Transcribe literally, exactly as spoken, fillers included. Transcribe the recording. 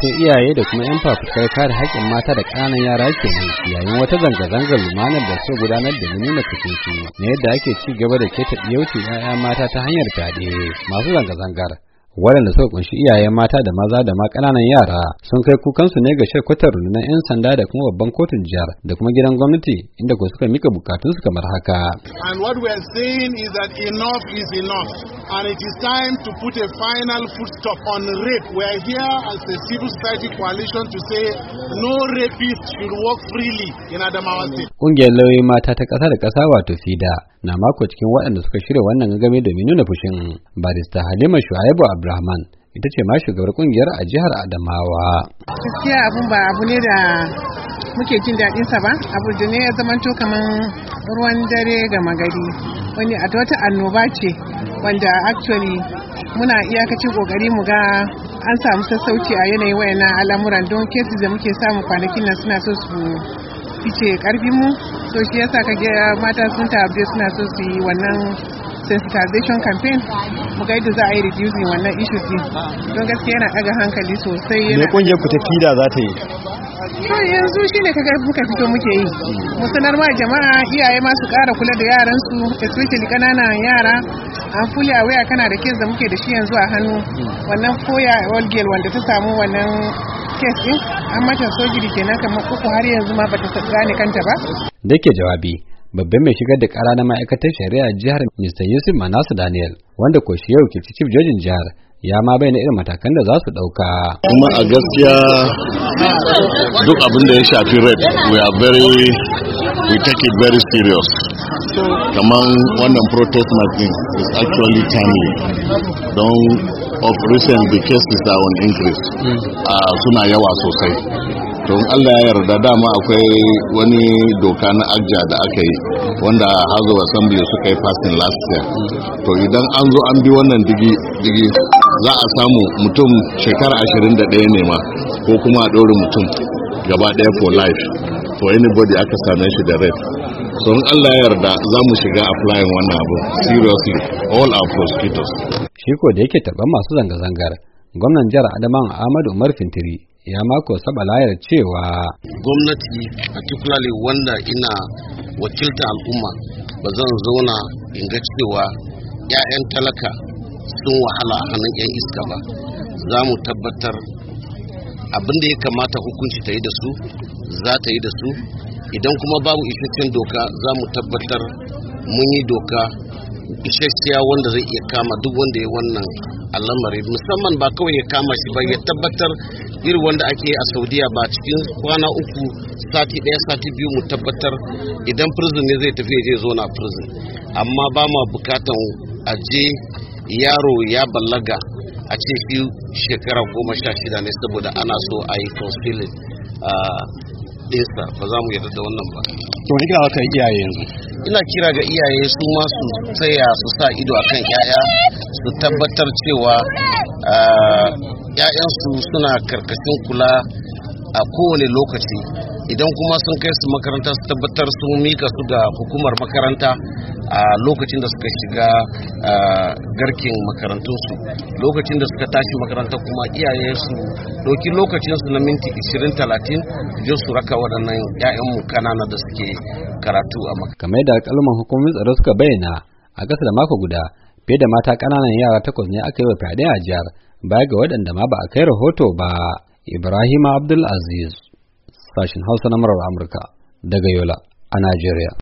wasu iyaye da kuma 'yan fafutukar kare haƙƙin mata da ƙananan yara kenan yayin wata zanga-zangar lumanar da suka gudanar da nuna fushinsu na yadda ake ci gaba da keta ɗiyauci 'ya'ya mata ta hanyar fyaɗe. Masu zanga-zangar waɗanda suka kunshi iyayen mata da maza da ma ƙananan yara sun kai kukansu ne ga shirkwatar rundunar 'yan sanda da kuma babban kotun jihar da kuma gidan gwamnati inda ko suka mika bukatunsu kamar haka. And what we are saying is that enough is enough and it is time to put a final full stop on rape. We are here as a civil society coalition to say no rapist should walk freely in Adamawa State. Ƙungiyar lauyoyi mata ta ƙasa da ƙasa wato FIDA na mako cikin waɗanda suka shirya wannan gangami domin nuna fushin. Barista Halima Shu'aibu Abdulrahman ita ce ma shugabar kungiyar a jihar Adamawa. Gaskiya abun ba abu ne da muke jin daɗin sa ba, abu da ne ya zamanto kaman ruwan dare ga magari. Wani a wata annoba ce wanda actually muna iyakacin kokari mu ga an samu sassauci a yanayin wayannan al'amuran don cases da muke samu kwanakin nan suna so su fice karfin mu, so shi yasa kage mata sun tabbe suna so su yi wannan sensitization campaign mu ga yadda za a yi reducing wannan issues din don gaskiya yana daga hankali sosai. Me kungiyar ku ta FIDA za ta yi? To yanzu shine kaga muka fito muke yi mu sanar ma jama'a iyaye ma su ƙara kula da yaran su especially kananan yara. An fully aware kana da case da muke da shi yanzu a hannu wannan foya old girl wanda ta samu wannan case din an mata sojiri kenan kamar uku har yanzu ma bata gane kanta ba. Da ke jawabi babban mai shigar da kara na ma'aikatar shari'a jihar Mister Yusuf Manasu Daniel wanda ko shi yau ke chief judge jihar ya ma bayyana irin matakan da za su dauka. Kuma a gaskiya duk abin da ya shafi rape we are very we take it very serious. Kaman wannan protest marching is actually timely don of recent the cases are on increase uh, suna yawa sosai. To in Allah ya yarda dama akwai wani doka na agja da aka yi wanda House of Assembly suka yi passing last year. To idan an zo an bi wannan digi digi za a samu mutum shekara ashirin da ɗaya ne ma ko kuma a ɗore mutum gaba ɗaya for life for anybody aka same shi da rape. So in Allah ya yarda za mu shiga applying wannan abu seriously all our prosecutors. Shi ko da yake taɓa masu zanga-zangar gwamnan jihar Adamawa Ahmadu Umar Fintiri ya mako saba layar cewa gwamnati particularly wanda ina wakilta al'umma ba zan zauna in ga cewa 'ya'yan talaka sun wahala a hannun 'yan iska ba. Za mu tabbatar abin da ya kamata hukunci ta yi da su za ta yi da su, idan kuma babu isasshen doka za mu tabbatar mun yi doka isasshiya wanda zai iya kama duk wanda ya wannan al'amari, musamman ba kawai ya kama shi ba ya tabbatar irin wanda ake a Saudiya ba cikin kwana uku sati ɗaya sati biyu mu tabbatar idan prison ne zai tafi je zo na prison, amma ba ma bukatan a je yaro ya ballaga a ce shi shekara goma sha shida ne saboda ana so a yi concealing ɗinsa, ba za mu yarda da wannan ba. To wani kira ka iyaye yanzu? Ina kira ga iyaye su ma su tsaya su sa ido akan 'ya'ya su tabbatar cewa ‘ya'yansu suna karkashin kula a kowane lokaci. Idan kuma sun kai su makaranta su tabbatar sun mika su ga hukumar makaranta a lokacin da suka shiga garkin makarantunsu. Lokacin da suka tashi makaranta kuma iyaye su ɗauki lokacinsu na minti ishirin talatin je su raka waɗannan ‘ya'yanmu kanana da suke karatu a makaranta. Kamar yadda alƙaluman hukumomin tsaro suka bayyana a ƙasa da mako guda fiye da mata ƙananan yara takwas ne aka yi wa fyaɗe a jihar baya ga waɗanda ma ba a kai rahoto ba. Ibrahim Abdul Aziz, sashin Hausa na murar Amurka daga Yola a Najeriya.